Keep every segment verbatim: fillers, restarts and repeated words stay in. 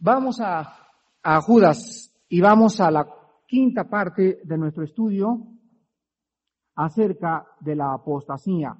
Vamos a, a Judas y vamos a la quinta parte de nuestro estudio acerca de la apostasía.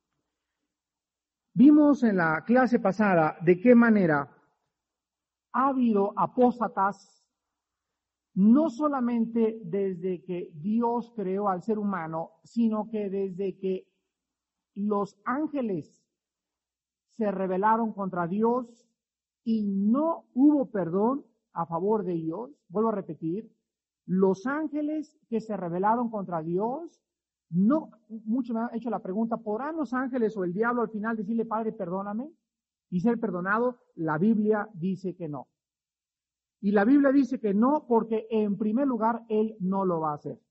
Vimos en la clase pasada de qué manera ha habido apóstatas no solamente desde que Dios creó al ser humano, sino que desde que los ángeles se rebelaron contra Dios y no hubo perdón a favor de ellos. Vuelvo a repetir, los ángeles que se rebelaron contra Dios, no, muchos me han hecho la pregunta, ¿podrán los ángeles o el diablo al final decirle, Padre, perdóname? Y ser perdonado. La Biblia dice que no. Y la Biblia dice que no porque en primer lugar Él no lo va a hacer.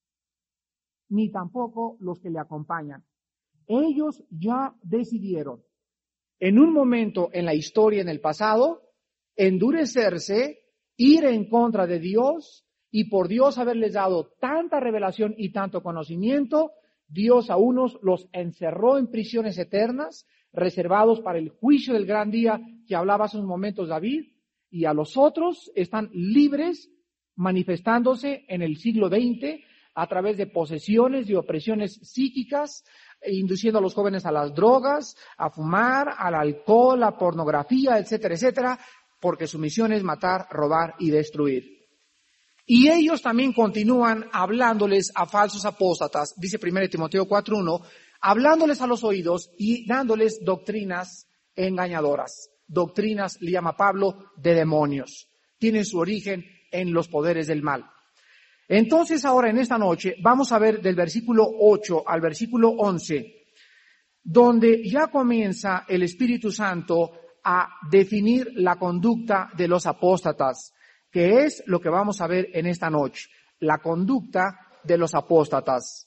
Ni tampoco los que le acompañan. Ellos ya decidieron en un momento en la historia, en el pasado, endurecerse, ir en contra de Dios, y por Dios haberles dado tanta revelación y tanto conocimiento, Dios a unos los encerró en prisiones eternas, reservados para el juicio del gran día que hablaba hace unos momentos David, y a los otros están libres, manifestándose en el siglo veinte a través de posesiones y opresiones psíquicas, induciendo a los jóvenes a las drogas, a fumar, al alcohol, a pornografía, etcétera, etcétera, porque su misión es matar, robar y destruir. Y ellos también continúan hablándoles a falsos apóstatas, dice primero Timoteo cuatro uno, hablándoles a los oídos y dándoles doctrinas engañadoras. Doctrinas, le llama Pablo, de demonios. Tienen su origen en los poderes del mal. Entonces ahora en esta noche vamos a ver del versículo ocho al versículo once, donde ya comienza el Espíritu Santo a definir la conducta de los apóstatas, que es lo que vamos a ver en esta noche, la conducta de los apóstatas.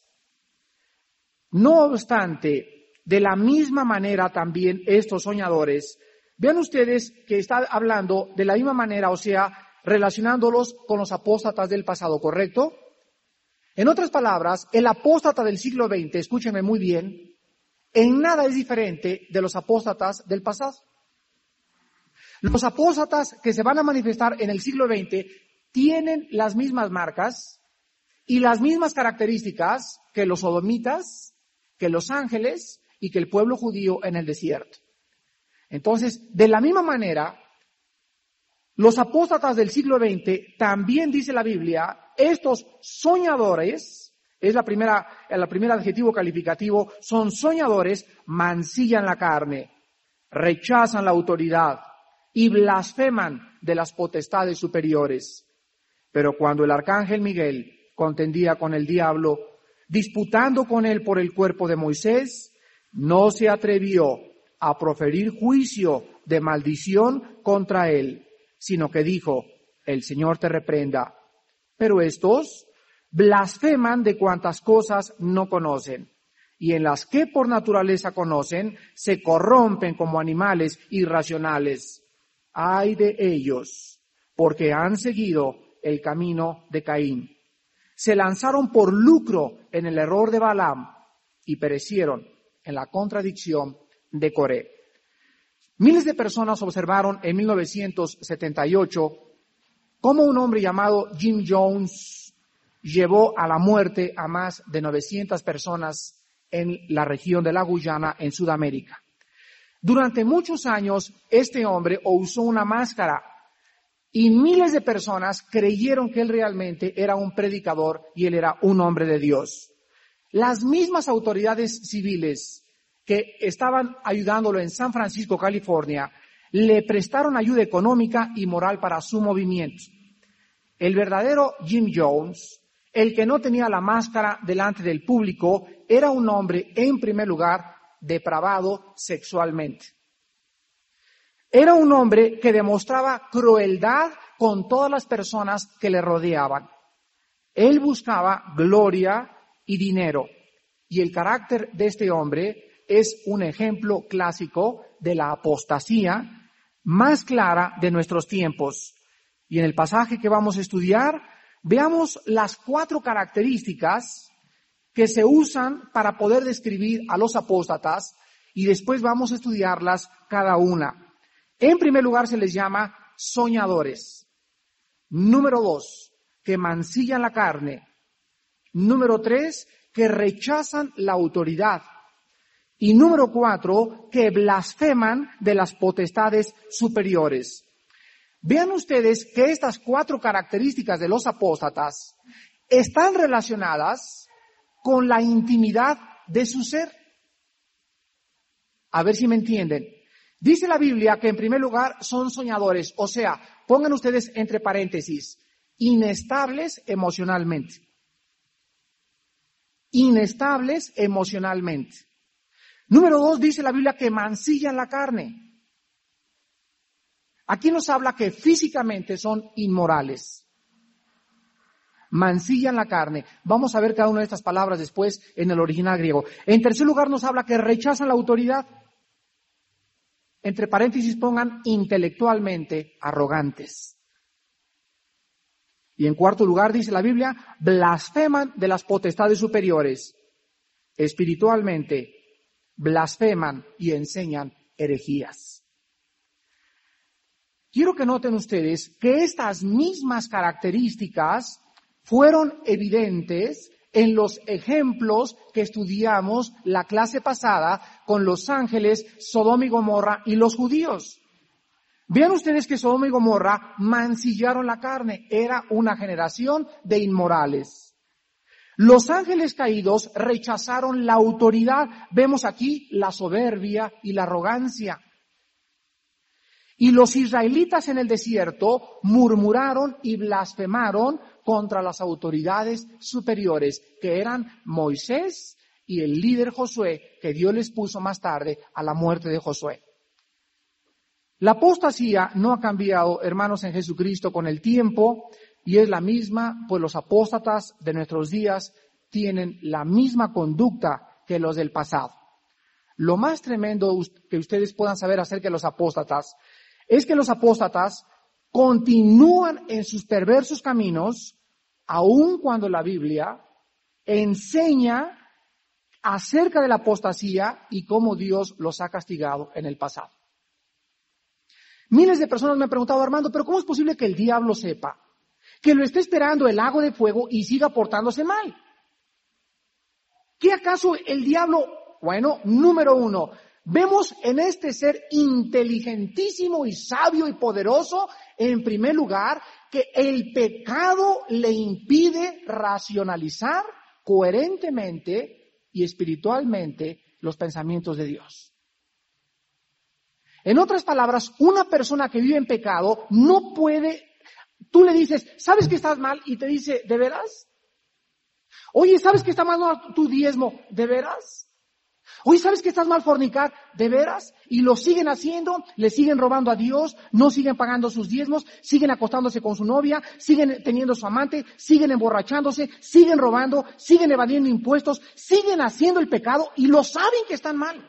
No obstante, de la misma manera también estos soñadores, vean ustedes que está hablando de la misma manera, o sea, relacionándolos con los apóstatas del pasado, ¿correcto? En otras palabras, el apóstata del siglo veinte, escúchenme muy bien, en nada es diferente de los apóstatas del pasado. Los apóstatas que se van a manifestar en el siglo veinte tienen las mismas marcas y las mismas características que los sodomitas, que los ángeles y que el pueblo judío en el desierto. Entonces, de la misma manera, los apóstatas del siglo veinte, también dice la Biblia, estos soñadores, es la primera, el primer adjetivo calificativo, son soñadores, mancillan la carne, rechazan la autoridad y blasfeman de las potestades superiores. Pero cuando el arcángel Miguel contendía con el diablo, disputando con él por el cuerpo de Moisés, no se atrevió a proferir juicio de maldición contra él, sino que dijo, el Señor te reprenda. Pero estos blasfeman de cuantas cosas no conocen, y en las que por naturaleza conocen, se corrompen como animales irracionales. Ay de ellos, porque han seguido el camino de Caín. Se lanzaron por lucro en el error de Balaam y perecieron en la contradicción de Coré. Miles de personas observaron en mil novecientos setenta y ocho cómo un hombre llamado Jim Jones llevó a la muerte a más de novecientas personas en la región de la Guyana, en Sudamérica. Durante muchos años, este hombre usó una máscara y miles de personas creyeron que él realmente era un predicador y él era un hombre de Dios. Las mismas autoridades civiles que estaban ayudándolo en San Francisco, California, le prestaron ayuda económica y moral para su movimiento. El verdadero Jim Jones, el que no tenía la máscara delante del público, era un hombre, en primer lugar, depravado sexualmente. Era un hombre que demostraba crueldad con todas las personas que le rodeaban. Él buscaba gloria y dinero. Y el carácter de este hombre es un ejemplo clásico de la apostasía más clara de nuestros tiempos. Y en el pasaje que vamos a estudiar, veamos las cuatro características que se usan para poder describir a los apóstatas y después vamos a estudiarlas cada una. En primer lugar se les llama soñadores. Número dos, que mancillan la carne. Número tres, que rechazan la autoridad. Y número cuatro, que blasfeman de las potestades superiores. Vean ustedes que estas cuatro características de los apóstatas están relacionadas con la intimidad de su ser. A ver si me entienden. Dice la Biblia que en primer lugar son soñadores, o sea, pongan ustedes entre paréntesis, inestables emocionalmente. Inestables emocionalmente. Número dos, dice la Biblia que mancillan la carne. Aquí nos habla que físicamente son inmorales. Mancillan la carne. Vamos a ver cada una de estas palabras después en el original griego. En tercer lugar nos habla que rechazan la autoridad. Entre paréntesis pongan intelectualmente arrogantes. Y en cuarto lugar dice la Biblia, blasfeman de las potestades superiores. Espiritualmente blasfeman y enseñan herejías. Quiero que noten ustedes que estas mismas características fueron evidentes en los ejemplos que estudiamos la clase pasada con los ángeles, Sodoma y Gomorra y los judíos. Vean ustedes que Sodoma y Gomorra mancillaron la carne, era una generación de inmorales. Los ángeles caídos rechazaron la autoridad. Vemos aquí la soberbia y la arrogancia. Y los israelitas en el desierto murmuraron y blasfemaron contra las autoridades superiores, que eran Moisés y el líder Josué, que Dios les puso más tarde a la muerte de Josué. La apostasía no ha cambiado, hermanos, en Jesucristo con el tiempo, y es la misma, pues los apóstatas de nuestros días tienen la misma conducta que los del pasado. Lo más tremendo que ustedes puedan saber acerca de los apóstatas es que los apóstatas continúan en sus perversos caminos, aun cuando la Biblia enseña acerca de la apostasía y cómo Dios los ha castigado en el pasado. Miles de personas me han preguntado, Armando, ¿pero cómo es posible que el diablo sepa que lo esté esperando el lago de fuego y siga portándose mal? ¿Qué acaso el diablo? Bueno, número uno, vemos en este ser inteligentísimo y sabio y poderoso, en primer lugar, que el pecado le impide racionalizar coherentemente y espiritualmente los pensamientos de Dios. En otras palabras, una persona que vive en pecado no puede, tú le dices, ¿sabes que estás mal? Y te dice, ¿de veras? Oye, ¿sabes que está mal tu diezmo? ¿De veras? Oye, ¿sabes que estás mal fornicar? ¿De veras? Y lo siguen haciendo, le siguen robando a Dios, no siguen pagando sus diezmos, siguen acostándose con su novia, siguen teniendo su amante, siguen emborrachándose, siguen robando, siguen evadiendo impuestos, siguen haciendo el pecado y lo saben que están mal.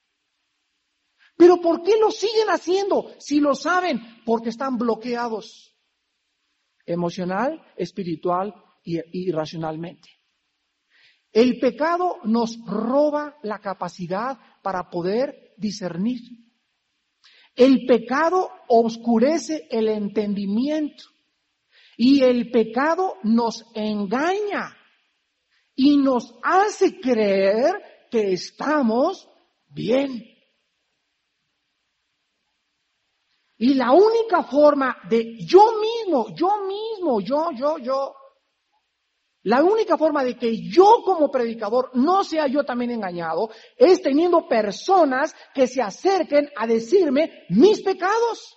¿Pero por qué lo siguen haciendo? Si lo saben, porque están bloqueados emocional, espiritual y, y racionalmente. El pecado nos roba la capacidad para poder discernir. El pecado oscurece el entendimiento y el pecado nos engaña y nos hace creer que estamos bien. Y la única forma de yo mismo, yo mismo, yo, yo, yo, la única forma de que yo como predicador no sea yo también engañado es teniendo personas que se acerquen a decirme mis pecados.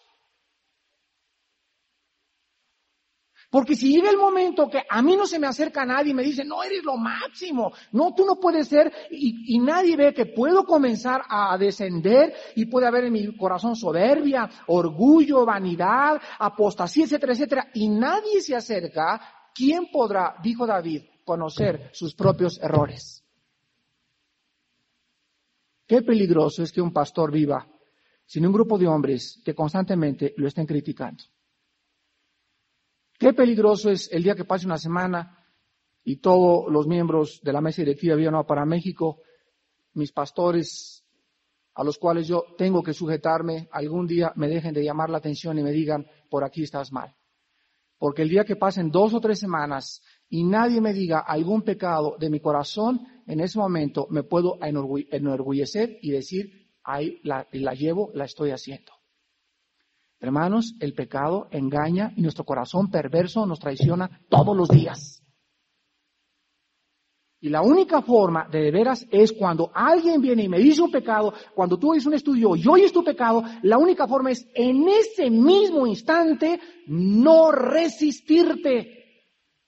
Porque si llega el momento que a mí no se me acerca nadie y me dice, no, eres lo máximo, no, tú no puedes ser, y, y nadie ve que puedo comenzar a descender y puede haber en mi corazón soberbia, orgullo, vanidad, apostasía, etcétera, etcétera, y nadie se acerca, ¿quién podrá, dijo David, conocer sus propios errores? Qué peligroso es que un pastor viva sin un grupo de hombres que constantemente lo estén criticando. Qué peligroso es el día que pase una semana y todos los miembros de la mesa directiva vivan para México, mis pastores a los cuales yo tengo que sujetarme, algún día me dejen de llamar la atención y me digan, por aquí estás mal. Porque el día que pasen dos o tres semanas y nadie me diga algún pecado de mi corazón, en ese momento me puedo enorgullecer y decir, ahí la, la llevo, la estoy haciendo. Hermanos, el pecado engaña y nuestro corazón perverso nos traiciona todos los días. Y la única forma de de veras es cuando alguien viene y me dice un pecado, cuando tú oyes un estudio y oyes tu pecado, la única forma es en ese mismo instante no resistirte.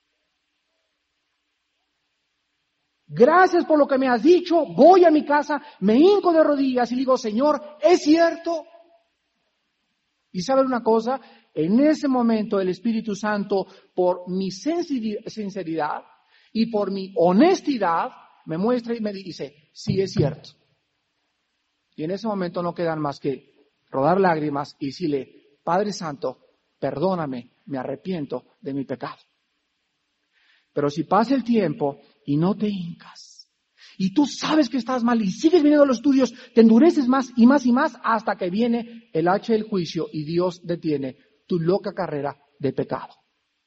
Gracias por lo que me has dicho, voy a mi casa, me hinco de rodillas y digo, Señor, ¿es cierto? Y ¿saben una cosa? En ese momento el Espíritu Santo, por mi sinceridad y por mi honestidad, me muestra y me dice, sí es cierto. Y en ese momento no quedan más que rodar lágrimas y decirle, Padre Santo, perdóname, me arrepiento de mi pecado. Pero si pasa el tiempo y no te hincas, y tú sabes que estás mal y sigues viniendo a los estudios, te endureces más y más y más hasta que viene el hacha del juicio y Dios detiene tu loca carrera de pecado.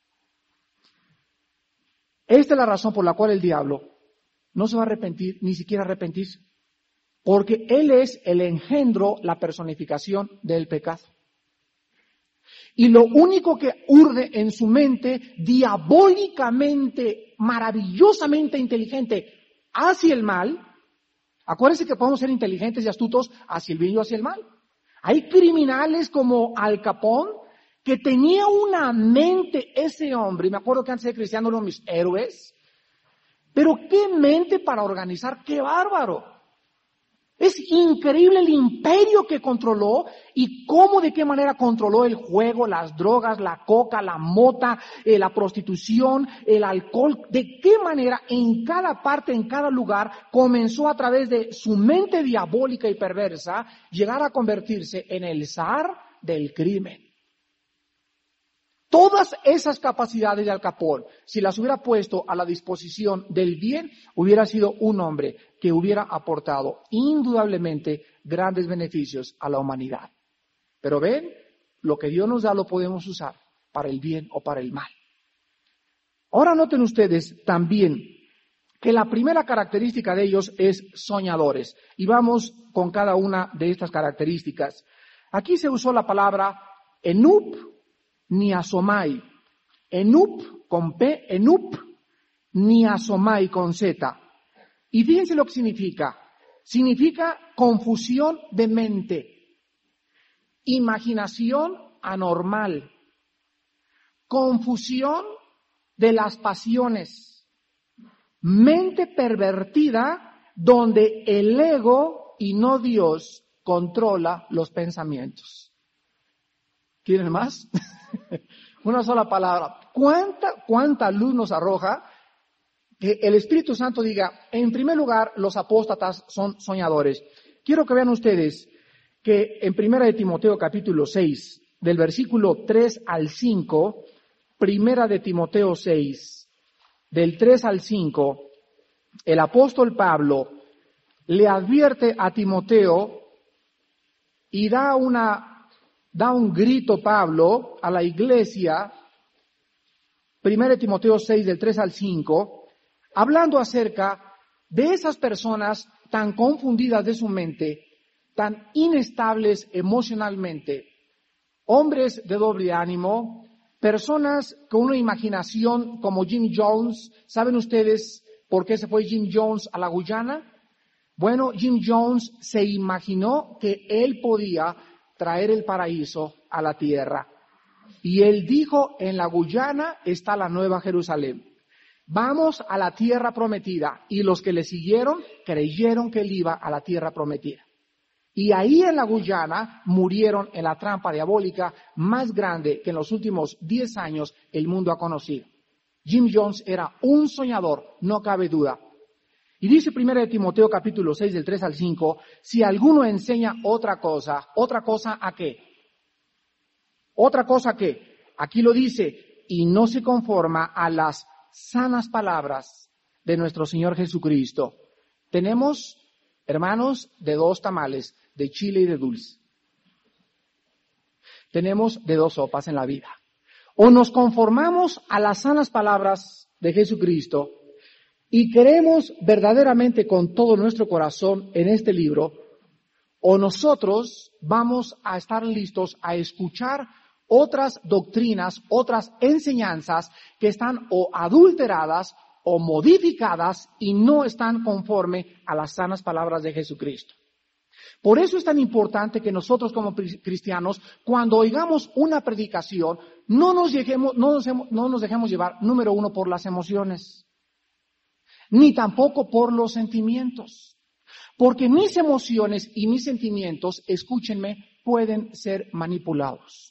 Esta es la razón por la cual el diablo no se va a arrepentir, ni siquiera arrepentirse, porque él es el engendro, la personificación del pecado. Y lo único que urde en su mente, diabólicamente, maravillosamente inteligente, hacia el mal, acuérdense que podemos ser inteligentes y astutos hacia el bien y hacia el mal. Hay criminales como Al Capone, que tenía una mente ese hombre, y me acuerdo que antes de cristiano eran mis héroes, pero qué mente para organizar, qué bárbaro. Es increíble el imperio que controló y cómo, de qué manera controló el juego, las drogas, la coca, la mota, eh, la prostitución, el alcohol, de qué manera en cada parte, en cada lugar, comenzó a través de su mente diabólica y perversa llegar a convertirse en el zar del crimen. Todas esas capacidades de Al Capone, si las hubiera puesto a la disposición del bien, hubiera sido un hombre que hubiera aportado indudablemente grandes beneficios a la humanidad. Pero ven, lo que Dios nos da lo podemos usar para el bien o para el mal. Ahora noten ustedes también que la primera característica de ellos es soñadores. Y vamos con cada una de estas características. Aquí se usó la palabra enup, niasomai, enup con P, enup, niasomai con Z. Y fíjense lo que significa. Significa confusión de mente, imaginación anormal, confusión de las pasiones, mente pervertida donde el ego y no Dios controla los pensamientos. ¿Quieren más? Una sola palabra. ¿Cuánta, cuánta luz nos arroja que el Espíritu Santo diga, en primer lugar, los apóstatas son soñadores? Quiero que vean ustedes que en Primera de Timoteo capítulo seis, del versículo tres al cinco, Primera de Timoteo seis, del tres al cinco, el apóstol Pablo le advierte a Timoteo y da una Da un grito Pablo a la iglesia, Primera de Timoteo seis, del tres al cinco, hablando acerca de esas personas tan confundidas de su mente, tan inestables emocionalmente, hombres de doble ánimo, personas con una imaginación como Jim Jones. ¿Saben ustedes por qué se fue Jim Jones a la Guyana? Bueno, Jim Jones se imaginó que él podía traer el paraíso a la tierra. Y él dijo, en la Guyana está la Nueva Jerusalén. Vamos a la tierra prometida. Y los que le siguieron creyeron que él iba a la tierra prometida. Y ahí en la Guyana murieron en la trampa diabólica más grande que en los últimos diez años el mundo ha conocido. Jim Jones era un soñador, no cabe duda. Y dice Primera de Timoteo capítulo seis, del tres al cinco, si alguno enseña otra cosa, ¿otra cosa a qué? ¿Otra cosa a qué? Aquí lo dice, y no se conforma a las sanas palabras de nuestro Señor Jesucristo. Tenemos, hermanos, de dos tamales. de chile y de dulce. Tenemos de dos sopas en la vida. O nos conformamos a las sanas palabras de Jesucristo y creemos verdaderamente con todo nuestro corazón en este libro, o nosotros vamos a estar listos a escuchar otras doctrinas, otras enseñanzas que están o adulteradas o modificadas y no están conforme a las sanas palabras de Jesucristo. Por eso es tan importante que nosotros como cristianos, cuando oigamos una predicación, no nos dejemos, no nos, no nos dejemos llevar, número uno, por las emociones, ni tampoco por los sentimientos. Porque mis emociones y mis sentimientos, escúchenme, pueden ser manipulados.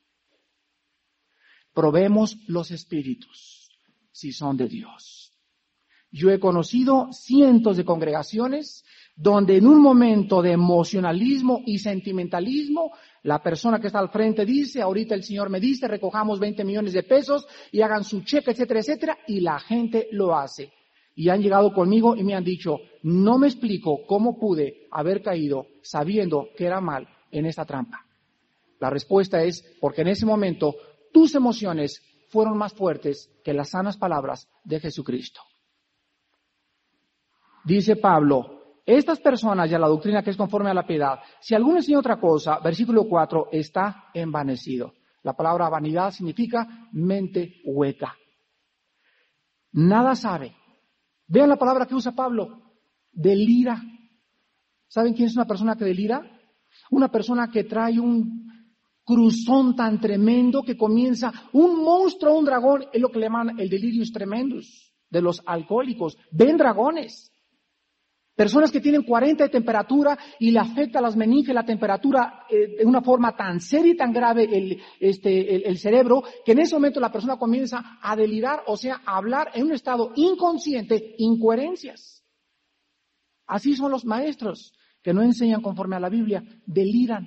Probemos los espíritus, si son de Dios. Yo he conocido cientos de congregaciones donde en un momento de emocionalismo y sentimentalismo, la persona que está al frente dice, ahorita el Señor me dice, recojamos veinte millones de pesos y hagan su cheque, etcétera, etcétera, y la gente lo hace. Y han llegado conmigo y me han dicho, no me explico cómo pude haber caído sabiendo que era mal en esta trampa. La respuesta es porque en ese momento tus emociones fueron más fuertes que las sanas palabras de Jesucristo. Dice Pablo, estas personas y a la doctrina que es conforme a la piedad, si alguno enseña otra cosa, versículo cuatro, está envanecido. La palabra vanidad significa mente hueca. Nada sabe. Vean la palabra que usa Pablo, delira. ¿Saben quién es una persona que delira? Una persona que trae un cruzón tan tremendo que comienza, un monstruo, un dragón, es lo que le llaman el delirius tremendus de los alcohólicos. Ven dragones. Personas que tienen cuarenta de temperatura y le afecta a las meninges la temperatura eh, de una forma tan seria y tan grave el, este, el, el cerebro, que en ese momento la persona comienza a delirar, o sea, a hablar en un estado inconsciente, incoherencias. Así son los maestros que no enseñan conforme a la Biblia, deliran.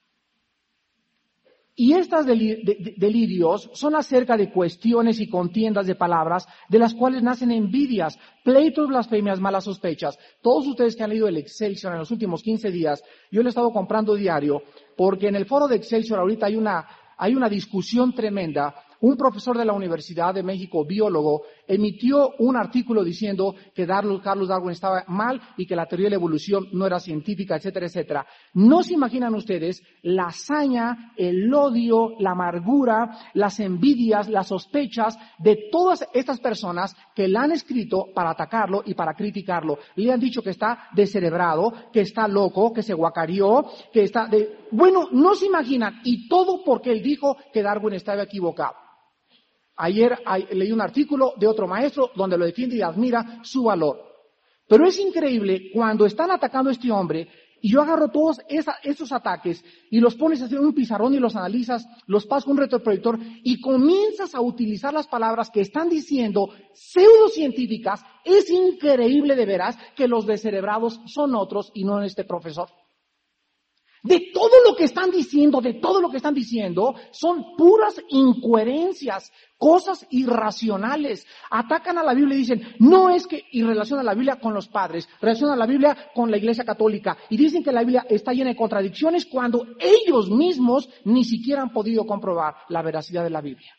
Y estos delirios son acerca de cuestiones y contiendas de palabras de las cuales nacen envidias, pleitos, blasfemias, malas sospechas. Todos ustedes que han leído el Excelsior en los últimos quince días, yo lo he estado comprando diario, porque en el foro de Excelsior ahorita hay una, hay una discusión tremenda. Un profesor de la Universidad de México, biólogo, emitió un artículo diciendo que Carlos Darwin estaba mal y que la teoría de la evolución no era científica, etcétera, etcétera. No se imaginan ustedes la hazaña, el odio, la amargura, las envidias, las sospechas de todas estas personas que le han escrito para atacarlo y para criticarlo. Le han dicho que está descerebrado, que está loco, que se guacareó, que está de... Bueno, no se imaginan, y todo porque él dijo que Darwin estaba equivocado. Ayer hay, leí un artículo de otro maestro donde lo defiende y admira su valor. Pero es increíble cuando están atacando a este hombre y yo agarro todos esa, esos ataques y los pones así en un pizarrón y los analizas, los pasas con un retroproyector y comienzas a utilizar las palabras que están diciendo pseudocientíficas. Es increíble de veras que los descerebrados son otros y no este profesor. De todo lo que están diciendo, de todo lo que están diciendo, son puras incoherencias, cosas irracionales. Atacan a la Biblia y dicen, no es que, y relacionan la Biblia con los padres, relacionan la Biblia con la Iglesia Católica, y dicen que la Biblia está llena de contradicciones cuando ellos mismos ni siquiera han podido comprobar la veracidad de la Biblia.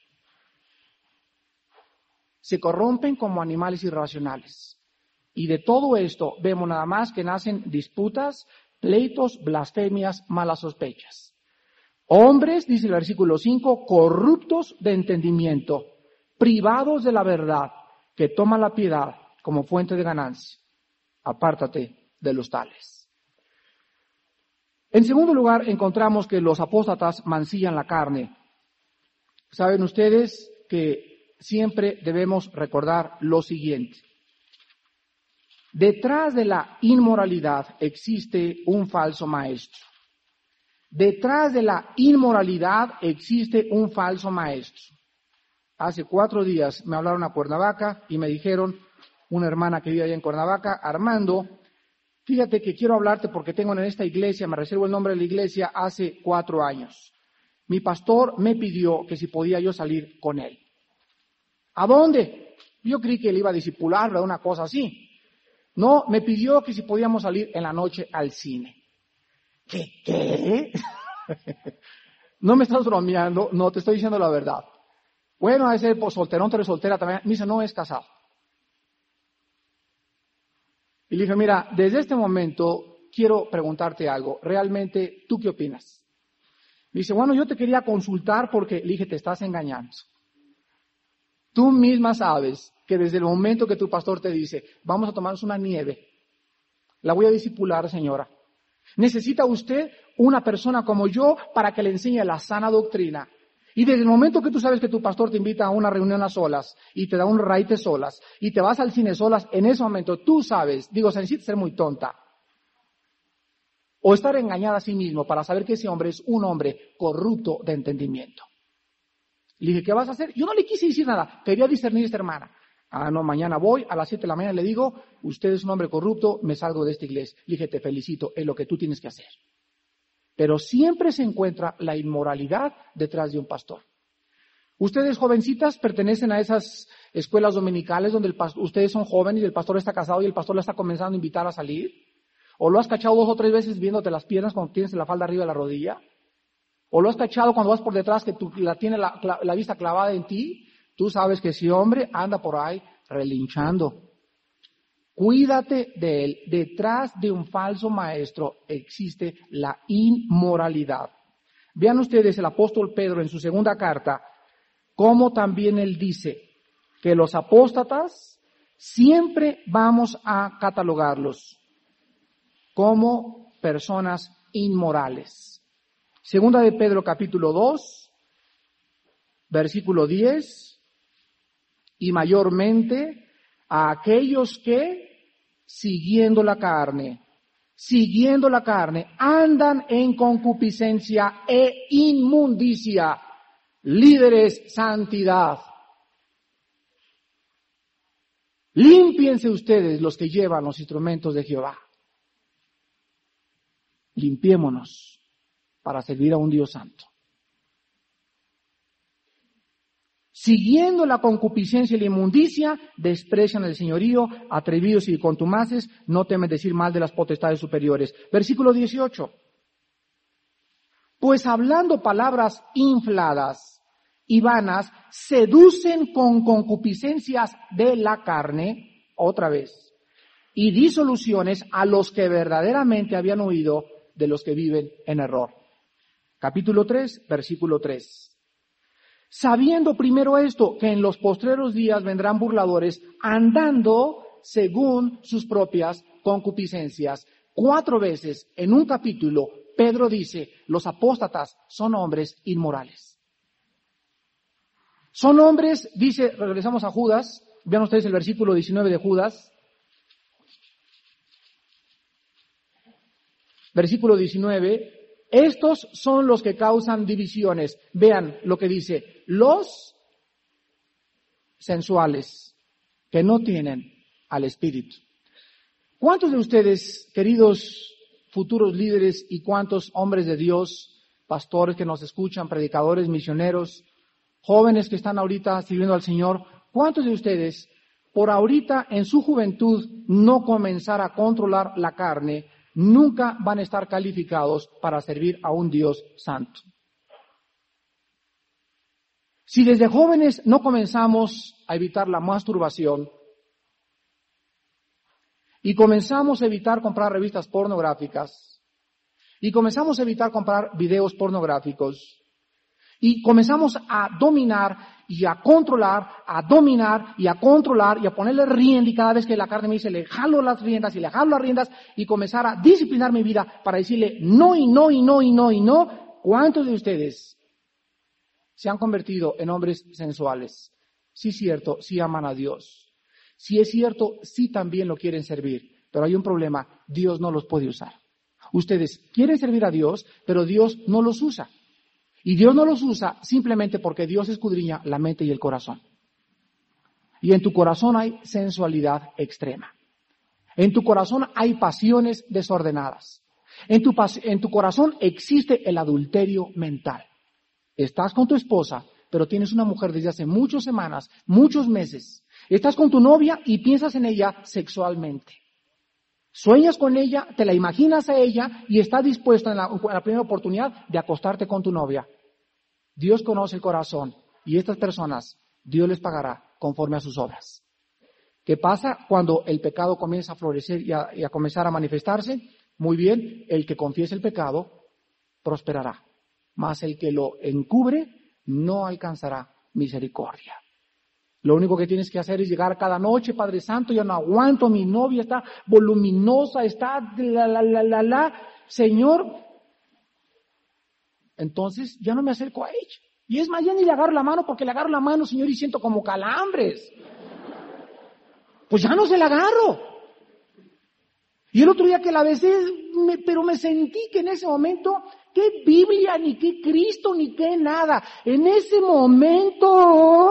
Se corrompen como animales irracionales. Y de todo esto vemos nada más que nacen disputas, pleitos, blasfemias, malas sospechas. Hombres, dice el versículo cinco, corruptos de entendimiento, privados de la verdad, que toman la piedad como fuente de ganancia. Apártate de los tales. En segundo lugar, encontramos que los apóstatas mancillan la carne. Saben ustedes que siempre debemos recordar lo siguiente. Detrás de la inmoralidad existe un falso maestro. Detrás de la inmoralidad existe un falso maestro. Hace cuatro días me hablaron a Cuernavaca y me dijeron, una hermana que vive allá en Cuernavaca, Armando, fíjate que quiero hablarte porque tengo en esta iglesia, me reservo el nombre de la iglesia, hace cuatro años. Mi pastor me pidió que si podía yo salir con él. ¿A dónde? Yo creí que él iba a discipular, una cosa así. No, me pidió que si podíamos salir en la noche al cine. ¿Qué? ¿Qué? No me estás bromeando, no, te estoy diciendo la verdad. Bueno, a ese pues, solterón, tú eres soltera también. Me dice, no, es casado. Y le dije, mira, desde este momento quiero preguntarte algo. Realmente, ¿tú qué opinas? Me dice, bueno, yo te quería consultar porque le dije, te estás engañando. Tú misma sabes que desde el momento que tu pastor te dice, vamos a tomarnos una nieve, la voy a discipular, señora. Necesita usted una persona como yo para que le enseñe la sana doctrina. Y desde el momento que tú sabes que tu pastor te invita a una reunión a solas y te da un raite solas y te vas al cine solas, en ese momento tú sabes, digo, se necesita ser muy tonta o estar engañada a sí mismo para saber que ese hombre es un hombre corrupto de entendimiento. Le dije, ¿qué vas a hacer? Yo no le quise decir nada, quería discernir a esta hermana. Ah, no, mañana voy, a las siete de la mañana le digo, usted es un hombre corrupto, me salgo de esta iglesia. Le dije, te felicito, es lo que tú tienes que hacer. Pero siempre se encuentra la inmoralidad detrás de un pastor. Ustedes, jovencitas, pertenecen a esas escuelas dominicales donde el pastor, ustedes son jóvenes y el pastor está casado y el pastor la está comenzando a invitar a salir. ¿O lo has cachado dos o tres veces viéndote las piernas cuando tienes la falda arriba de la rodilla? ¿O lo has cachado cuando vas por detrás que tú, la tiene la, la, la vista clavada en ti? Tú sabes que ese hombre anda por ahí relinchando. Cuídate de él. Detrás de un falso maestro existe la inmoralidad. Vean ustedes el apóstol Pedro en su segunda carta, cómo también él dice que los apóstatas siempre vamos a catalogarlos como personas inmorales. Segunda de Pedro capítulo dos, versículo diez, y mayormente a aquellos que, siguiendo la carne, siguiendo la carne, andan en concupiscencia e inmundicia, líderes santidad. Límpiense ustedes los que llevan los instrumentos de Jehová. Limpiémonos para servir a un Dios santo. Siguiendo la concupiscencia y la inmundicia, desprecian el señorío, atrevidos y contumaces, no temen decir mal de las potestades superiores. Versículo dieciocho. Pues hablando palabras infladas y vanas, seducen con concupiscencias de la carne, otra vez, y disoluciones a los que verdaderamente habían oído de los que viven en error. Capítulo tres, versículo tres. Sabiendo primero esto, que en los postreros días vendrán burladores, andando según sus propias concupiscencias. Cuatro veces en un capítulo, Pedro dice, los apóstatas son hombres inmorales. Son hombres, dice, regresamos a Judas, vean ustedes el versículo diecinueve de Judas. Versículo diecinueve. Estos son los que causan divisiones. Vean lo que dice. Los sensuales, que no tienen al Espíritu. ¿Cuántos de ustedes, queridos futuros líderes y cuántos hombres de Dios, pastores que nos escuchan, predicadores, misioneros, jóvenes que están ahorita sirviendo al Señor, cuántos de ustedes, por ahorita en su juventud, no comenzar a controlar la carne, nunca van a estar calificados para servir a un Dios santo? Si desde jóvenes no comenzamos a evitar la masturbación y comenzamos a evitar comprar revistas pornográficas y comenzamos a evitar comprar videos pornográficos y comenzamos a dominar y a controlar, a dominar y a controlar y a ponerle rienda, y cada vez que la carne me dice le jalo las riendas y le jalo las riendas y comenzar a disciplinar mi vida para decirle no y no y no y no y no, ¿cuántos de ustedes se han convertido en hombres sensuales? Sí es cierto, sí aman a Dios. Sí es cierto, sí también lo quieren servir, pero hay un problema, Dios no los puede usar. Ustedes quieren servir a Dios, pero Dios no los usa. Y Dios no los usa simplemente porque Dios escudriña la mente y el corazón. Y en tu corazón hay sensualidad extrema. En tu corazón hay pasiones desordenadas. En tu, en tu corazón existe el adulterio mental. Estás con tu esposa, pero tienes una mujer desde hace muchas semanas, muchos meses. Estás con tu novia y piensas en ella sexualmente. Sueñas con ella, te la imaginas a ella y estás dispuesto en la, en la primera oportunidad de acostarte con tu novia. Dios conoce el corazón y estas personas, Dios les pagará conforme a sus obras. ¿Qué pasa cuando el pecado comienza a florecer y a, y a comenzar a manifestarse? Muy bien, el que confiese el pecado prosperará, mas el que lo encubre no alcanzará misericordia. Lo único que tienes que hacer es llegar cada noche, Padre Santo, yo no aguanto, mi novia está voluminosa, está la, la, la, la, la, Señor. Entonces ya no me acerco a ella. Y es más, ya ni le agarro la mano porque le agarro la mano, Señor, y siento como calambres. Pues ya no se la agarro. Y el otro día que la besé, me, pero me sentí que en ese momento, qué Biblia, ni qué Cristo, ni qué nada. En ese momento...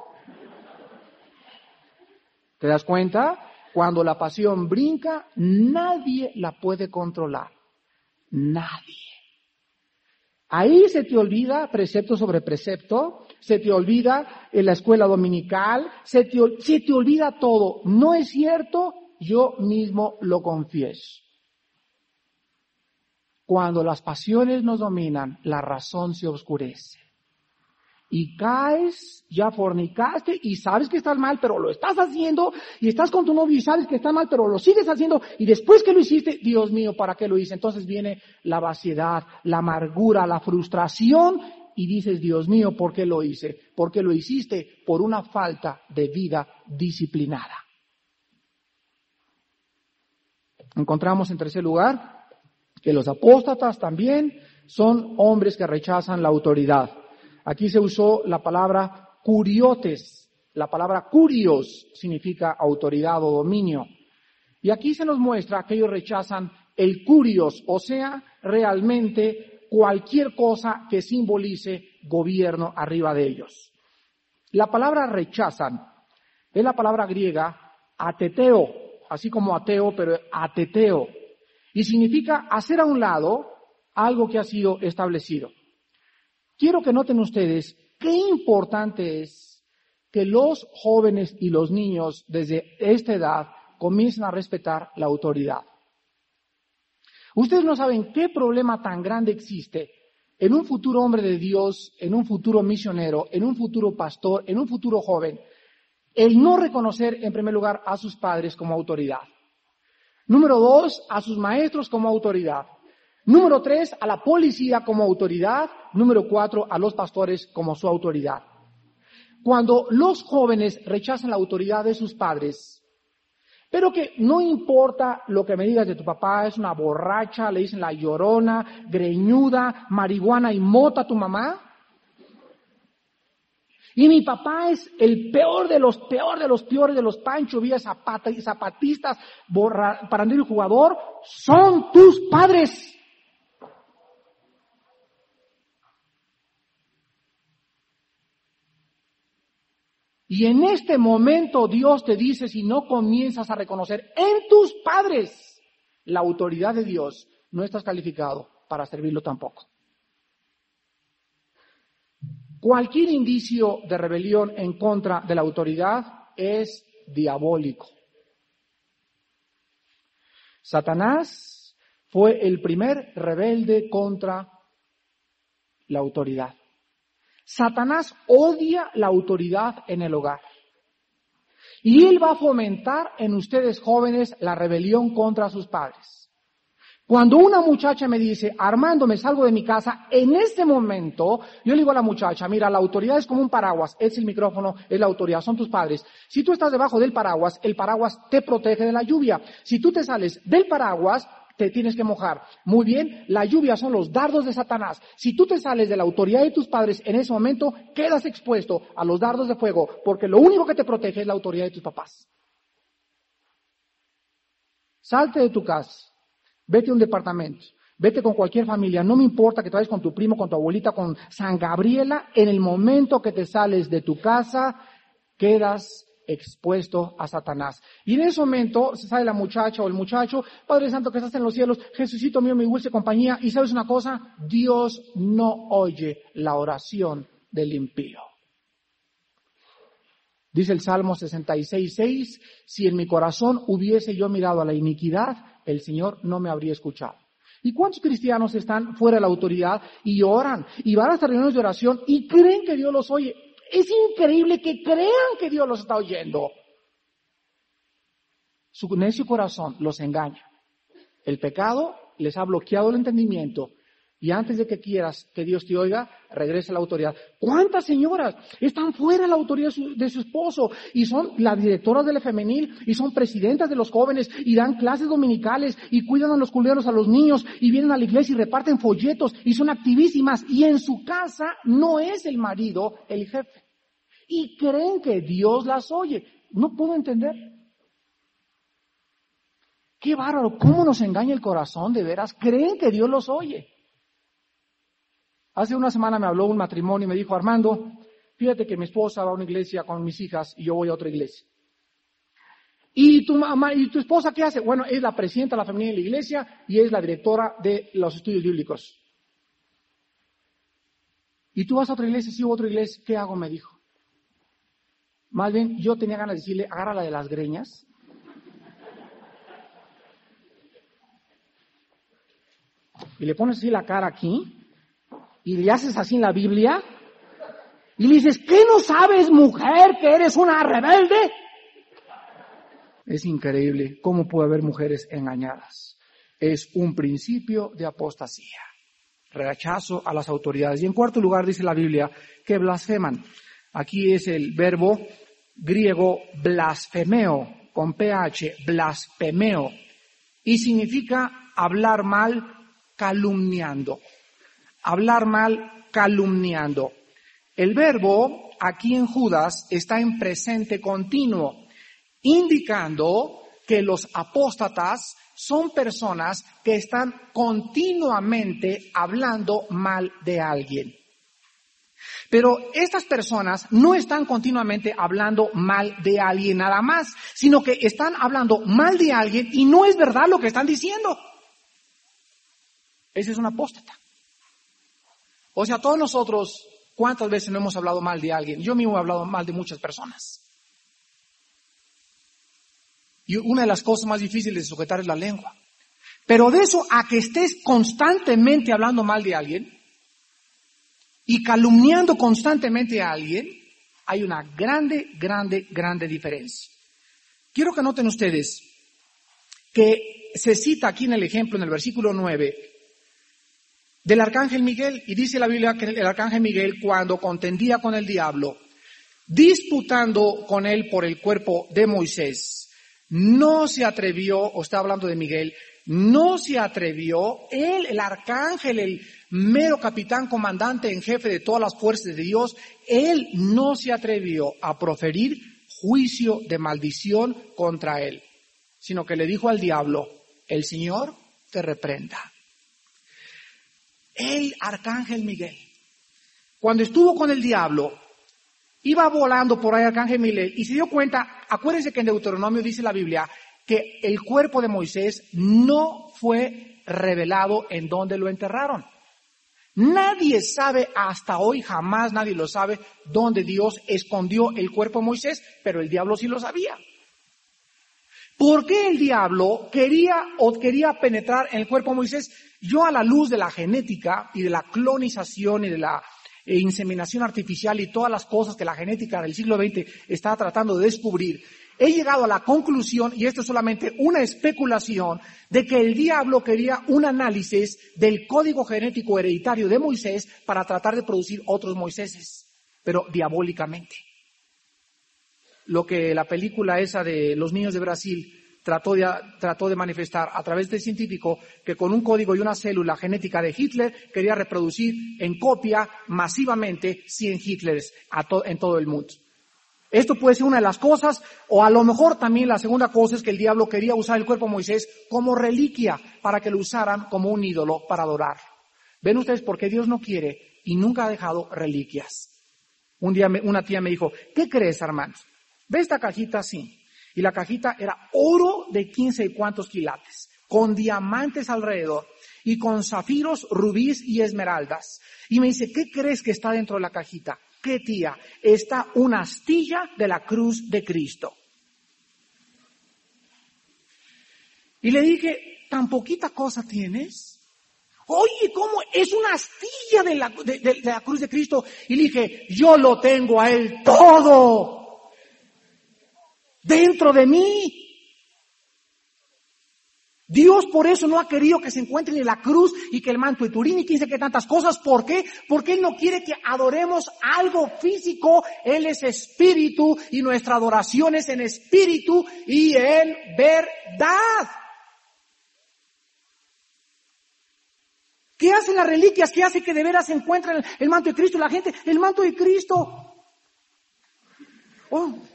¿Te das cuenta? Cuando la pasión brinca, nadie la puede controlar. Nadie. Ahí se te olvida precepto sobre precepto, se te olvida en la escuela dominical, se te, se te olvida todo. ¿No es cierto? Yo mismo lo confieso. Cuando las pasiones nos dominan, la razón se oscurece. Y caes, ya fornicaste y sabes que estás mal, pero lo estás haciendo, y estás con tu novio y sabes que está mal, pero lo sigues haciendo, y después que lo hiciste, Dios mío, ¿para qué lo hice? Entonces viene la vaciedad, la amargura, la frustración, y dices, Dios mío, ¿por qué lo hice? ¿Por qué lo hiciste? Por una falta de vida disciplinada. Encontramos en tercer lugar que los apóstatas también son hombres que rechazan la autoridad. Aquí se usó la palabra curiotes. La palabra curios significa autoridad o dominio. Y aquí se nos muestra que ellos rechazan el curios, o sea, realmente cualquier cosa que simbolice gobierno arriba de ellos. La palabra rechazan es la palabra griega ateteo, así como ateo, pero ateteo. Y significa hacer a un lado algo que ha sido establecido. Quiero que noten ustedes qué importante es que los jóvenes y los niños desde esta edad comiencen a respetar la autoridad. Ustedes no saben qué problema tan grande existe en un futuro hombre de Dios, en un futuro misionero, en un futuro pastor, en un futuro joven, el no reconocer en primer lugar a sus padres como autoridad. Número dos, a sus maestros como autoridad. Número tres, a la policía como autoridad. Número cuatro, a los pastores como su autoridad. Cuando los jóvenes rechazan la autoridad de sus padres, pero que no importa lo que me digas de tu papá, es una borracha, le dicen la llorona, greñuda, marihuana y mota a tu mamá. Y mi papá es el peor de los peor de los peores de los Pancho Villa Zapata y zapatistas, borra, parandero y jugador, son tus padres. Y en este momento Dios te dice, si no comienzas a reconocer en tus padres la autoridad de Dios, no estás calificado para servirlo tampoco. Cualquier indicio de rebelión en contra de la autoridad es diabólico. Satanás fue el primer rebelde contra la autoridad. Satanás odia la autoridad en el hogar. Y él va a fomentar en ustedes jóvenes la rebelión contra sus padres. Cuando una muchacha me dice, Armando, me salgo de mi casa, en ese momento, yo le digo a la muchacha, mira, la autoridad es como un paraguas, es el micrófono, es la autoridad, son tus padres. Si tú estás debajo del paraguas, el paraguas te protege de la lluvia. Si tú te sales del paraguas, te tienes que mojar. Muy bien, la lluvia son los dardos de Satanás. Si tú te sales de la autoridad de tus padres, en ese momento quedas expuesto a los dardos de fuego, porque lo único que te protege es la autoridad de tus papás. Salte de tu casa. Vete a un departamento, vete con cualquier familia, no me importa que te vayas con tu primo, con tu abuelita, con San Gabriela, en el momento que te sales de tu casa, quedas expuesto a Satanás. Y en ese momento se sale la muchacha o el muchacho, Padre Santo que estás en los cielos, Jesucito mío, mi dulce compañía, y ¿sabes una cosa? Dios no oye la oración del impío. Dice el Salmo sesenta y seis, seis, si en mi corazón hubiese yo mirado a la iniquidad, el Señor no me habría escuchado. ¿Y cuántos cristianos están fuera de la autoridad y oran y van a estas reuniones de oración y creen que Dios los oye? Es increíble que crean que Dios los está oyendo. Su necio corazón los engaña. El pecado les ha bloqueado el entendimiento y antes de que quieras que Dios te oiga, regresa a la autoridad. ¿Cuántas señoras están fuera de la autoridad de su, de su esposo y son las directoras de la femenil y son presidentas de los jóvenes y dan clases dominicales y cuidan a los culeros a los niños y vienen a la iglesia y reparten folletos y son activísimas y en su casa no es el marido el jefe? Y creen que Dios las oye. No puedo entender. Qué bárbaro, cómo nos engaña el corazón, de veras. Creen que Dios los oye. Hace una semana me habló un matrimonio y me dijo, Armando, fíjate que mi esposa va a una iglesia con mis hijas y yo voy a otra iglesia. ¿Y tu mamá, y tu esposa qué hace? Bueno, es la presidenta de la familia de la iglesia y es la directora de los estudios bíblicos. ¿Y tú vas a otra iglesia? Sí, a otra iglesia. ¿Qué hago? Me dijo. Más bien, yo tenía ganas de decirle, agárrala de las greñas. Y le pones así la cara aquí. Y le haces así en la Biblia, y le dices, ¿qué no sabes, mujer, que eres una rebelde? Es increíble cómo puede haber mujeres engañadas. Es un principio de apostasía, rechazo a las autoridades. Y en cuarto lugar dice la Biblia que blasfeman. Aquí es el verbo griego blasfemeo, con ph, blasfemeo, y significa hablar mal calumniando. Hablar mal calumniando. El verbo aquí en Judas está en presente continuo, indicando que los apóstatas son personas que están continuamente hablando mal de alguien. Pero estas personas no están continuamente hablando mal de alguien nada más, sino que están hablando mal de alguien y no es verdad lo que están diciendo. Ese es un apóstata. O sea, todos nosotros, ¿cuántas veces no hemos hablado mal de alguien? Yo mismo he hablado mal de muchas personas. Y una de las cosas más difíciles de sujetar es la lengua. Pero de eso a que estés constantemente hablando mal de alguien y calumniando constantemente a alguien, hay una grande, grande, grande diferencia. Quiero que noten ustedes que se cita aquí en el ejemplo, en el versículo nueve, del arcángel Miguel, y dice la Biblia que el arcángel Miguel, cuando contendía con el diablo, disputando con él por el cuerpo de Moisés, no se atrevió, o está hablando de Miguel, no se atrevió, él, el arcángel, el mero capitán comandante en jefe de todas las fuerzas de Dios, él no se atrevió a proferir juicio de maldición contra él, sino que le dijo al diablo, el Señor te reprenda. El arcángel Miguel, cuando estuvo con el diablo, iba volando por ahí el arcángel Miguel y se dio cuenta, acuérdense que en Deuteronomio dice la Biblia, que el cuerpo de Moisés no fue revelado en donde lo enterraron. Nadie sabe hasta hoy, jamás nadie lo sabe, dónde Dios escondió el cuerpo de Moisés, pero el diablo sí lo sabía. ¿Por qué el diablo quería o quería penetrar en el cuerpo de Moisés? Yo, a la luz de la genética y de la clonización y de la eh, inseminación artificial y todas las cosas que la genética del siglo veinte está tratando de descubrir, he llegado a la conclusión, y esto es solamente una especulación, de que el diablo quería un análisis del código genético hereditario de Moisés para tratar de producir otros Moiséses, pero diabólicamente. Lo que la película esa de Los Niños de Brasil trató de, trató de manifestar a través del científico, que con un código y una célula genética de Hitler quería reproducir en copia masivamente cien Hitlers a to, en todo el mundo. Esto puede ser una de las cosas, o a lo mejor también la segunda cosa es que el diablo quería usar el cuerpo de Moisés como reliquia para que lo usaran como un ídolo para adorar. ¿Ven ustedes por qué Dios no quiere y nunca ha dejado reliquias? Un día me, una tía me dijo, ¿qué crees, hermano? Ve esta cajita así. Y la cajita era oro de quince y cuantos quilates, con diamantes alrededor y con zafiros, rubíes y esmeraldas. Y me dice, ¿qué crees que está dentro de la cajita? ¿Qué, tía? Está una astilla de la cruz de Cristo. Y le dije, ¿tan poquita cosa tienes? Oye, ¿cómo? Es una astilla de la, de, de, de la cruz de Cristo. Y le dije, yo lo tengo a Él todo dentro de mí. Dios por eso no ha querido que se encuentren en la cruz y que el manto de Turín y quince que tantas cosas. ¿Por qué? Porque Él no quiere que adoremos algo físico. Él es espíritu y nuestra adoración es en espíritu y en verdad. ¿Qué hacen las reliquias? ¿Qué hace que de veras se encuentren el manto de Cristo? La gente, el manto de Cristo. Oh.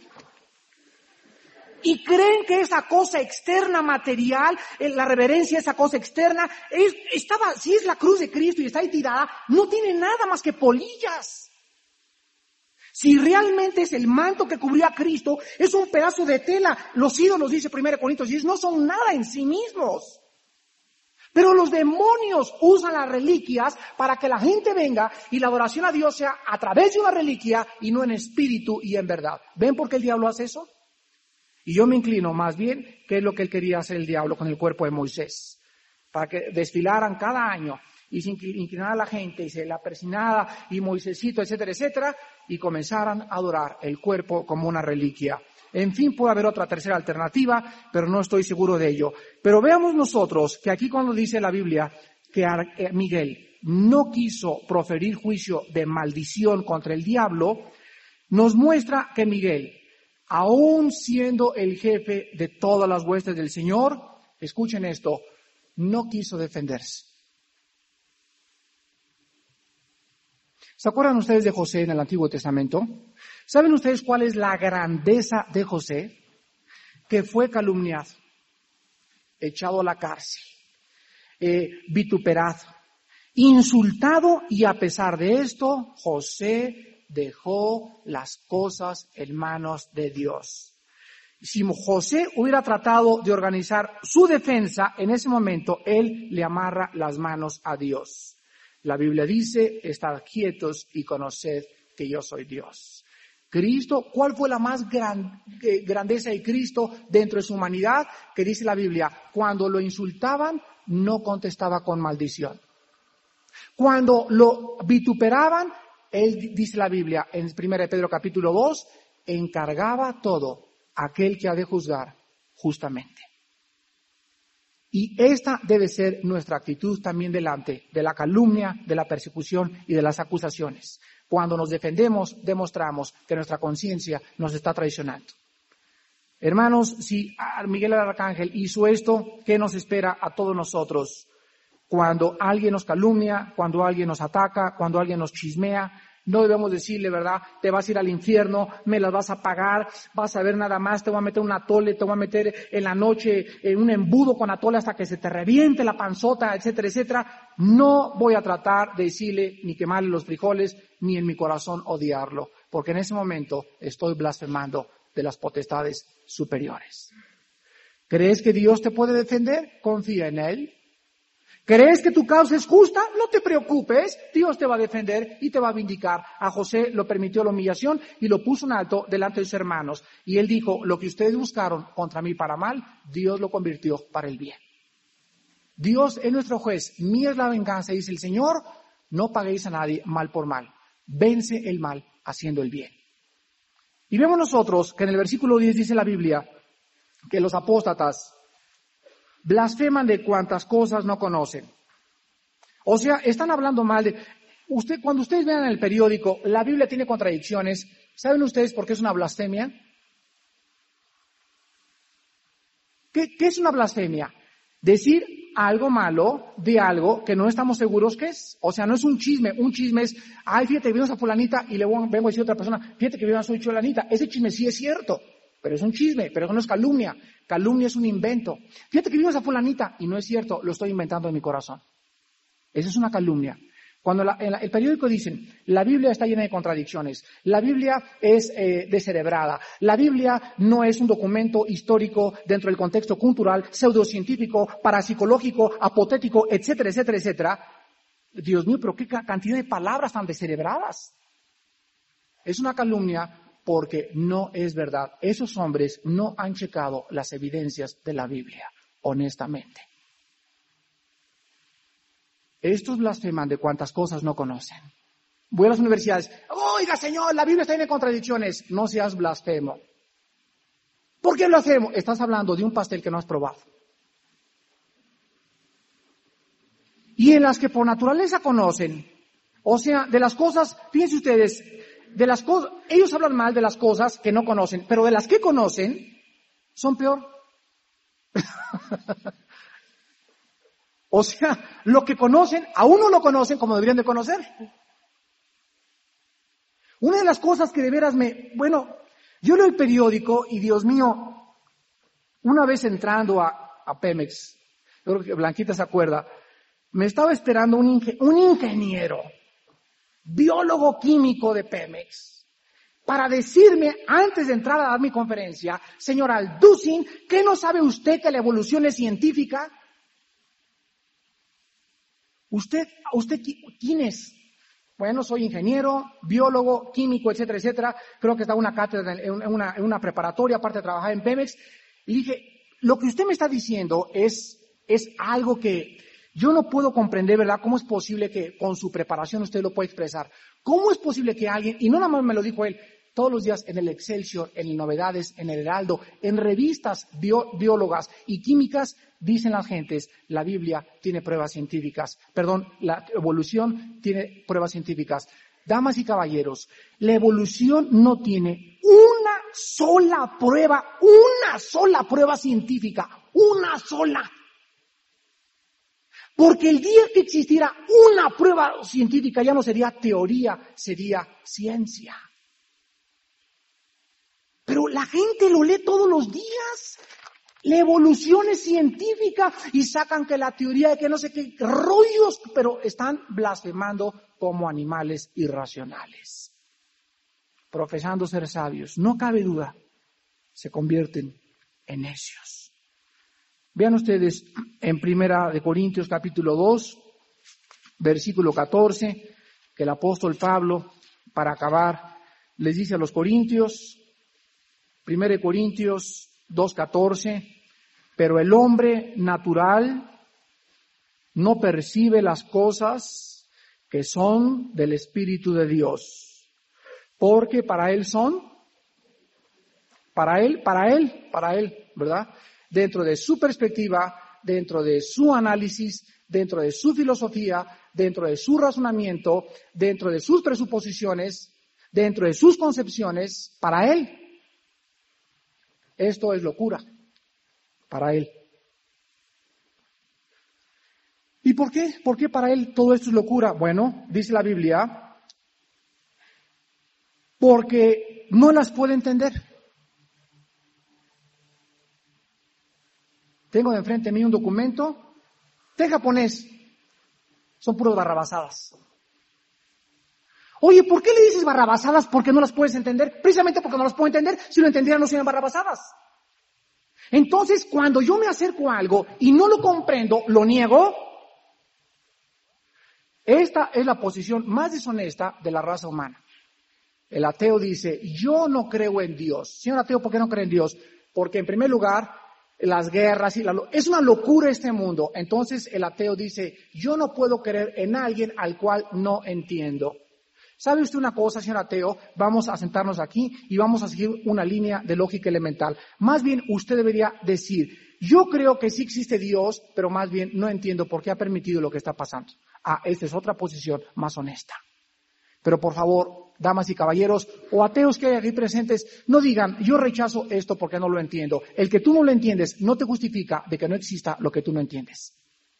Y creen que esa cosa externa material, la reverencia, esa cosa externa, es, estaba, si es la cruz de Cristo y está ahí tirada, no tiene nada más que polillas. Si realmente es el manto que cubrió a Cristo, es un pedazo de tela. Los ídolos, dice primero Corintios diez, no son nada en sí mismos. Pero los demonios usan las reliquias para que la gente venga y la adoración a Dios sea a través de una reliquia y no en espíritu y en verdad. ¿Ven por qué el diablo hace eso? Y yo me inclino más bien que es lo que él quería hacer el diablo con el cuerpo de Moisés. Para que desfilaran cada año y se inclinara la gente y se la persinara y Moisésito, etcétera, etcétera, y comenzaran a adorar el cuerpo como una reliquia. En fin, puede haber otra tercera alternativa, pero no estoy seguro de ello. Pero veamos nosotros que aquí cuando dice la Biblia que Miguel no quiso proferir juicio de maldición contra el diablo, nos muestra que Miguel, aún siendo el jefe de todas las huestes del Señor, escuchen esto, no quiso defenderse. ¿Se acuerdan ustedes de José en el Antiguo Testamento? ¿Saben ustedes cuál es la grandeza de José? Que fue calumniado, echado a la cárcel, eh, vituperado, insultado, y a pesar de esto, José dejó las cosas en manos de Dios. Si José hubiera tratado de organizar su defensa, en ese momento él le amarra las manos a Dios. La Biblia dice, estad quietos y conoced que yo soy Dios. Cristo, ¿cuál fue la más gran, eh, grandeza de Cristo dentro de su humanidad? Que dice la Biblia, cuando lo insultaban, no contestaba con maldición. Cuando lo vituperaban, él, dice la Biblia, en primera de Pedro capítulo dos, encargaba todo a aquel que ha de juzgar justamente. Y esta debe ser nuestra actitud también delante de la calumnia, de la persecución y de las acusaciones. Cuando nos defendemos, demostramos que nuestra conciencia nos está traicionando. Hermanos, si Miguel el Arcángel hizo esto, ¿qué nos espera a todos nosotros? Cuando alguien nos calumnia, cuando alguien nos ataca, cuando alguien nos chismea, no debemos decirle, ¿verdad? Te vas a ir al infierno, me las vas a pagar, vas a ver nada más, te voy a meter un atole, te voy a meter en la noche en un embudo con atole hasta que se te reviente la panzota, etcétera, etcétera. No voy a tratar de decirle ni quemarle los frijoles, ni en mi corazón odiarlo, porque en ese momento estoy blasfemando de las potestades superiores. ¿Crees que Dios te puede defender? Confía en Él. ¿Crees que tu causa es justa? No te preocupes, Dios te va a defender y te va a vindicar. A José lo permitió la humillación y lo puso en alto delante de sus hermanos. Y él dijo, lo que ustedes buscaron contra mí para mal, Dios lo convirtió para el bien. Dios es nuestro juez, mía es la venganza, dice el Señor, no paguéis a nadie mal por mal. Vence el mal haciendo el bien. Y vemos nosotros que en el versículo diez dice la Biblia que los apóstatas blasfeman de cuantas cosas no conocen. O sea, están hablando mal de... Usted, cuando ustedes vean en el periódico, la Biblia tiene contradicciones. ¿Saben ustedes por qué es una blasfemia? ¿Qué, qué es una blasfemia? Decir algo malo de algo que no estamos seguros que es. O sea, no es un chisme. Un chisme es, ay, fíjate que vimos a fulanita y le vengo a decir a otra persona, fíjate que vimos a su fulanita. Ese chisme sí es cierto. Pero es un chisme, pero eso no es calumnia. Calumnia es un invento. Fíjate que vimos a fulanita y no es cierto, lo estoy inventando en mi corazón. Esa es una calumnia. Cuando la, en la, el periódico dicen, la Biblia está llena de contradicciones, la Biblia es eh, descerebrada, la Biblia no es un documento histórico dentro del contexto cultural, pseudocientífico, parapsicológico, apotético, etcétera, etcétera, etcétera. Dios mío, pero qué cantidad de palabras tan descerebradas. Es una calumnia porque no es verdad. Esos hombres no han checado las evidencias de la Biblia, honestamente. Estos blasfeman de cuantas cosas no conocen. Voy a las universidades. Oiga, señor, la Biblia está llena de contradicciones. No seas blasfemo. ¿Por qué blasfemo? Estás hablando de un pastel que no has probado. Y en las que por naturaleza conocen, o sea, de las cosas, fíjense ustedes, de las cosas, ellos hablan mal de las cosas que no conocen, pero de las que conocen, son peor. O sea, lo que conocen, aún no lo conocen como deberían de conocer. Una de las cosas que de veras me, bueno, yo leo el periódico y Dios mío, una vez entrando a, a Pemex, yo creo que Blanquita se acuerda, me estaba esperando un, inge, un ingeniero, biólogo químico de Pemex, para decirme, antes de entrar a dar mi conferencia, señor Alducin, ¿qué no sabe usted que la evolución es científica? ¿Usted, usted quién es? Bueno, soy ingeniero, biólogo, químico, etcétera, etcétera. Creo que estaba en una cátedra, en una, en una preparatoria, aparte de trabajar en Pemex. Y dije, lo que usted me está diciendo es, es algo que yo no puedo comprender, ¿verdad? ¿Cómo es posible que con su preparación usted lo pueda expresar? ¿Cómo es posible que alguien, y no nada más me lo dijo él, todos los días en el Excelsior, en el Novedades, en el Heraldo, en revistas bio, biólogas y químicas, dicen las gentes, la Biblia tiene pruebas científicas, perdón, la evolución tiene pruebas científicas. Damas y caballeros, la evolución no tiene una sola prueba, una sola prueba científica, una sola. Porque el día que existiera una prueba científica ya no sería teoría, sería ciencia. Pero la gente lo lee todos los días. La evolución es científica y sacan que la teoría de que no sé qué rollos, pero están blasfemando como animales irracionales. Profesando ser sabios, no cabe duda, se convierten en necios. Vean ustedes en Primera de Corintios capítulo dos, versículo catorce, que el apóstol Pablo, para acabar, les dice a los corintios, Primera de Corintios dos catorce, pero el hombre natural no percibe las cosas que son del Espíritu de Dios, porque para él son, para él, para él, para él, ¿verdad? Dentro de su perspectiva, dentro de su análisis, dentro de su filosofía, dentro de su razonamiento, dentro de sus presuposiciones, dentro de sus concepciones, para él, esto es locura, para él. ¿Y por qué? ¿Por qué para él todo esto es locura? Bueno, dice la Biblia, porque no las puede entender. Tengo de enfrente de mí un documento de japonés, son puros barrabasadas. Oye, ¿por qué le dices barrabasadas? Porque no las puedes entender. Precisamente porque no las puedo entender. Si lo entendiera no serían barrabasadas. Entonces, cuando yo me acerco a algo y no lo comprendo, lo niego. Esta es la posición más deshonesta de la raza humana. El ateo dice, yo no creo en Dios. Señor ateo, ¿por qué no cree en Dios? Porque en primer lugar, las guerras y la es una locura este mundo. Entonces el ateo dice, yo no puedo creer en alguien al cual no entiendo. ¿Sabe usted una cosa, señor ateo? Vamos a sentarnos aquí y vamos a seguir una línea de lógica elemental. Más bien, usted debería decir, yo creo que sí existe Dios, pero más bien no entiendo por qué ha permitido lo que está pasando. Ah, esta es otra posición más honesta. Pero por favor, damas y caballeros, o ateos que hay aquí presentes, no digan, yo rechazo esto porque no lo entiendo. El que tú no lo entiendes no te justifica de que no exista lo que tú no entiendes.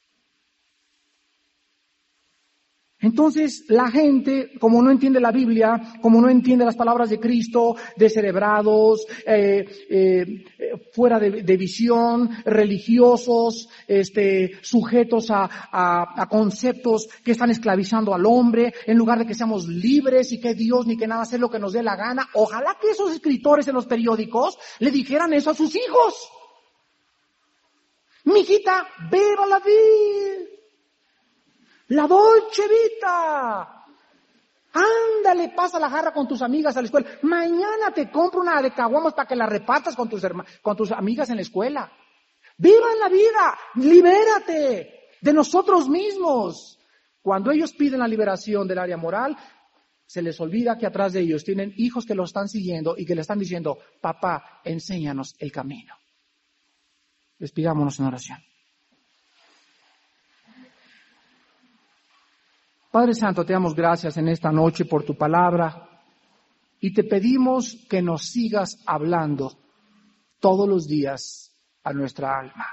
Entonces, la gente, como no entiende la Biblia, como no entiende las palabras de Cristo, descerebrados, eh, eh, fuera de, de visión, religiosos, este, sujetos a, a, a conceptos que están esclavizando al hombre, en lugar de que seamos libres y que Dios ni que nada hacer lo que nos dé la gana. Ojalá que esos escritores en los periódicos le dijeran eso a sus hijos. Mijita, viva la vida. La Dolce Vita. Ándale, pasa la jarra con tus amigas a la escuela. Mañana te compro una de caguamas para que la repartas con tus herma- con tus amigas en la escuela. Viva la vida, libérate de nosotros mismos. Cuando ellos piden la liberación del área moral, se les olvida que atrás de ellos tienen hijos que los están siguiendo y que le están diciendo, papá, enséñanos el camino. Despidámonos en oración. Padre Santo, te damos gracias en esta noche por tu palabra y te pedimos que nos sigas hablando todos los días a nuestra alma.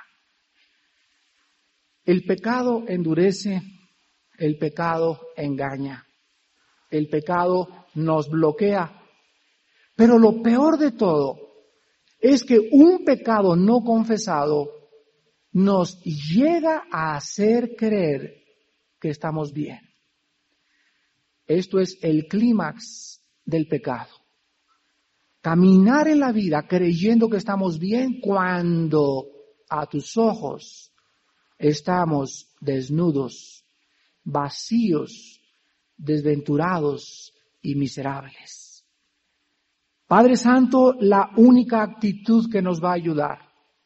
El pecado endurece, el pecado engaña, el pecado nos bloquea, pero lo peor de todo es que un pecado no confesado nos llega a hacer creer que estamos bien. Esto es el clímax del pecado. Caminar en la vida creyendo que estamos bien cuando a tus ojos estamos desnudos, vacíos, desventurados y miserables. Padre Santo, la única actitud que nos va a ayudar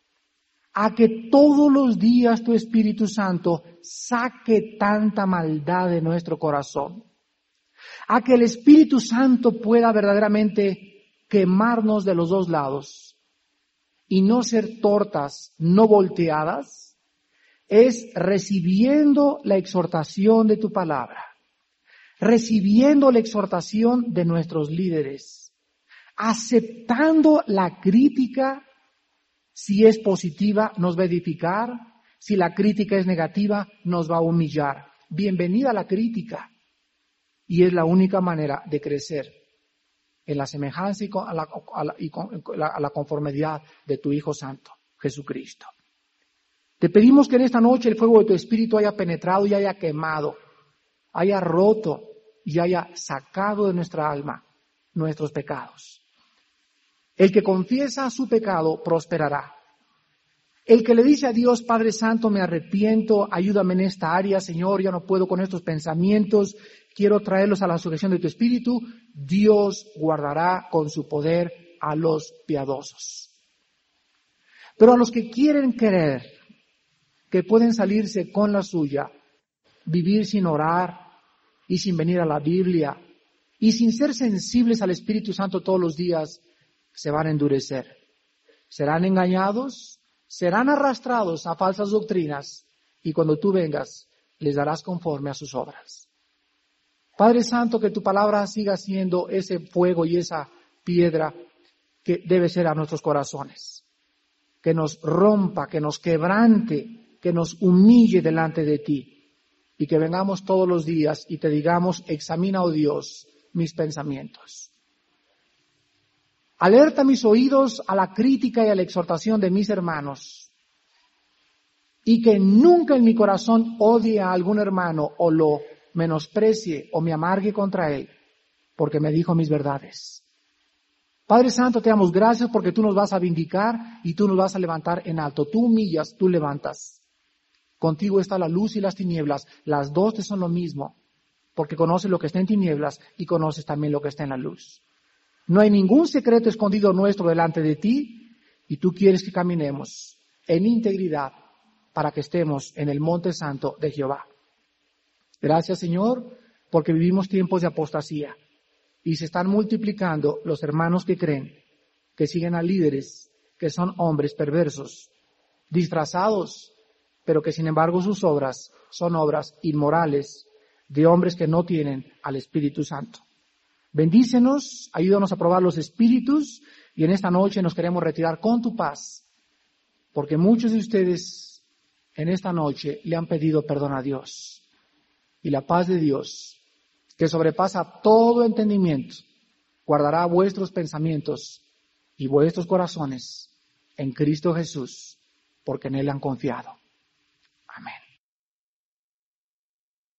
a que todos los días tu Espíritu Santo saque tanta maldad de nuestro corazón, a que el Espíritu Santo pueda verdaderamente quemarnos de los dos lados y no ser tortas, no volteadas, es recibiendo la exhortación de tu palabra, recibiendo la exhortación de nuestros líderes, aceptando la crítica, si es positiva nos va a edificar, si la crítica es negativa nos va a humillar. Bienvenida a la crítica. Y es la única manera de crecer en la semejanza y, con, a, la, a, la, y con, la, a la conformidad de tu Hijo Santo, Jesucristo. Te pedimos que en esta noche el fuego de tu Espíritu haya penetrado y haya quemado, haya roto y haya sacado de nuestra alma nuestros pecados. El que confiesa su pecado prosperará. El que le dice a Dios, Padre Santo, me arrepiento, ayúdame en esta área, Señor, ya no puedo con estos pensamientos, quiero traerlos a la sujeción de tu Espíritu, Dios guardará con su poder a los piadosos. Pero a los que quieren creer que pueden salirse con la suya, vivir sin orar y sin venir a la Biblia y sin ser sensibles al Espíritu Santo todos los días, se van a endurecer. Serán engañados, serán arrastrados a falsas doctrinas y cuando tú vengas les darás conforme a sus obras. Padre Santo, que tu palabra siga siendo ese fuego y esa piedra que debe ser a nuestros corazones. Que nos rompa, que nos quebrante, que nos humille delante de ti y que vengamos todos los días y te digamos, examina, oh Dios, mis pensamientos. Alerta mis oídos a la crítica y a la exhortación de mis hermanos y que nunca en mi corazón odie a algún hermano o lo menosprecie o me amargue contra él porque me dijo mis verdades. Padre Santo, te damos gracias porque tú nos vas a vindicar y tú nos vas a levantar en alto. Tú humillas, tú levantas. Contigo está la luz y las tinieblas. Las dos te son lo mismo porque conoces lo que está en tinieblas y conoces también lo que está en la luz. No hay ningún secreto escondido nuestro delante de ti y tú quieres que caminemos en integridad para que estemos en el monte santo de Jehová. Gracias, Señor, porque vivimos tiempos de apostasía y se están multiplicando los hermanos que creen, que siguen a líderes que son hombres perversos, disfrazados, pero que sin embargo sus obras son obras inmorales de hombres que no tienen al Espíritu Santo. Bendícenos, ayúdanos a probar los espíritus y en esta noche nos queremos retirar con tu paz, porque muchos de ustedes en esta noche le han pedido perdón a Dios. Y la paz de Dios, que sobrepasa todo entendimiento, guardará vuestros pensamientos y vuestros corazones en Cristo Jesús, porque en Él han confiado. Amén.